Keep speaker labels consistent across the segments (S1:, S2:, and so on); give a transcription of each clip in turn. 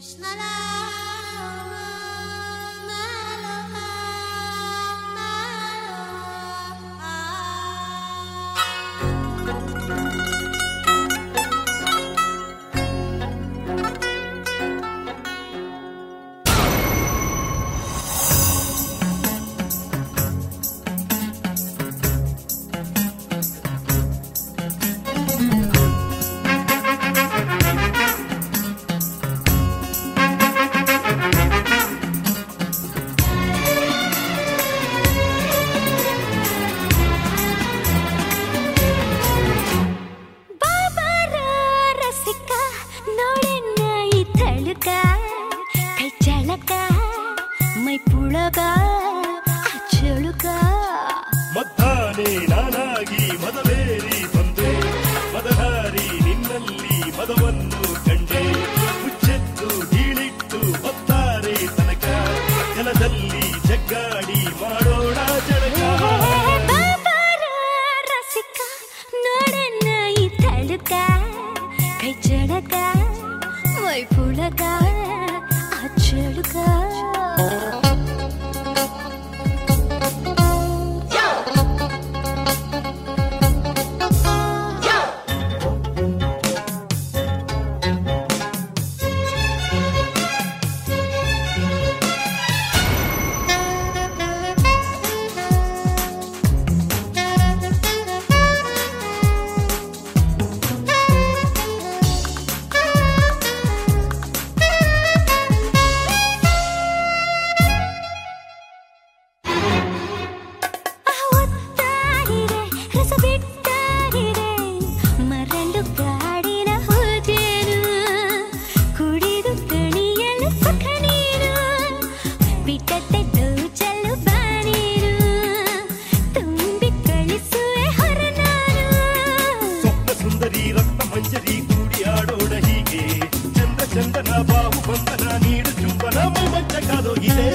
S1: ಮದ್ದಾನೆ ನಾನಾಗಿ ಮದವೇರಿ ಬಂದೆ ಮದಹಾರಿ ನಿನ್ನಲ್ಲಿ ಮದವನ್ನು ಕಂಡೆ ಮುಚ್ಚೆತ್ತು ಹೀಳಿಟ್ಟು ಹೊತ್ತಾರೆ ತನಕ ಜಲದಲ್ಲಿ ಜಗ್ಗಾಡಿ ಮಾಡೋಣ ಜಳಕ
S2: ರಸಿಕ ನೋಡನ್ನ ಈ ತಳುಕ ಕೈ ಚಳಕ ಮೈ ಪುಳಕ ಆ ಚಳುಕ
S1: ಚಂದನ ಬಾಹು ಬಂಧನ ನೀಡು ಚುಂಬನ ಮಂಚ ಕಾದೋಗಿದೆ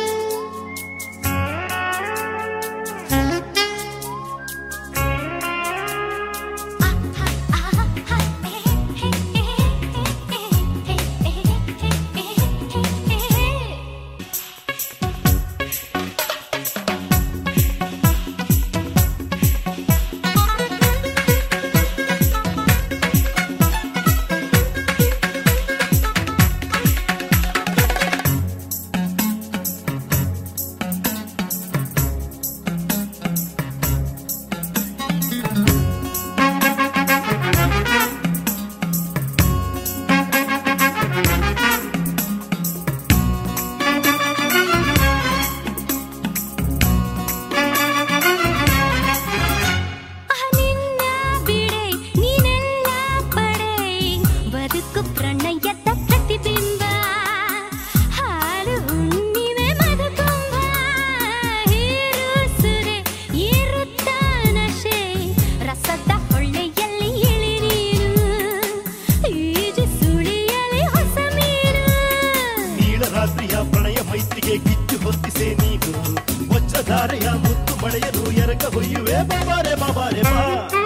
S1: ಪ್ರಣಯ ಮೈತ್ರಿಗೆ ಕಿಚ್ಚು ಹೊತ್ತಿಸೆ ನೀನು ವಜ್ರಧಾರೆಯ ಮುತ್ತು ಮಳೆಯನು ಎರಕ ಹೊಯ್ಯುವೆ ಬಾಬಾರೆ ಬಾಬಾರೆ ಬಾ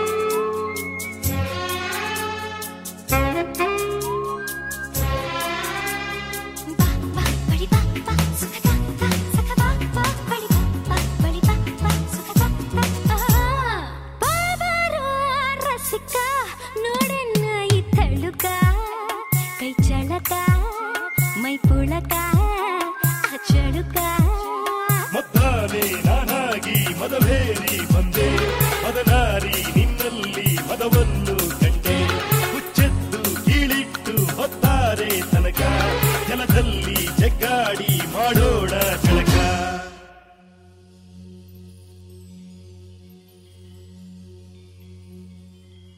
S2: ಕೈ ಚಳಕ ಮೈ ಪುಳಕ ಚಳುಕ
S1: ಮದ್ದಾನೆ ನಾನಾಗಿ ಮದವೇರಿ ಬಂದೆ ಮದನಾರಿ ನಿನ್ನ